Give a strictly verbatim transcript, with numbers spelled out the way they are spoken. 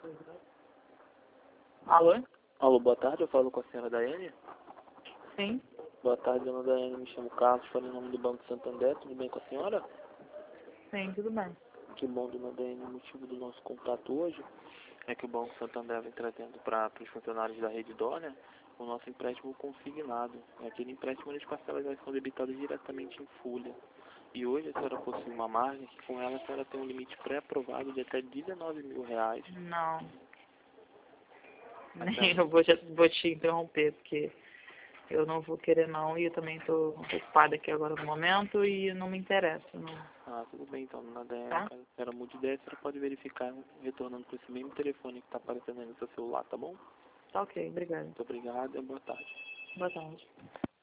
Alô? Alô, boa tarde, eu falo com a senhora Daiane. Sim, Boa tarde, dona Daiane, me chamo Carlos, falo em nome do Banco Santander, tudo bem com a senhora? sim, tudo bem. Que bom, dona Daiane, o motivo do nosso contato hoje é que o Banco Santander vem trazendo para os funcionários da Rede D'Or, né, o nosso empréstimo consignado. É aquele empréstimo onde as parcelas já são debitadas diretamente em folha. E hoje a senhora possui uma margem que com ela a senhora tem um limite pré-aprovado de até dezenove mil reais. Não, nem Até- eu vou te, vou te interromper, porque eu não vou querer não, e eu também estou ocupada aqui agora no momento e não me interessa, não. Ah, tudo bem então, dona Daiane, Tá? caso a senhora mude de ideia, a senhora pode verificar retornando para esse mesmo telefone que está aparecendo aí no seu celular, tá bom? Tá ok, obrigada. Muito obrigado e boa tarde. Boa tarde.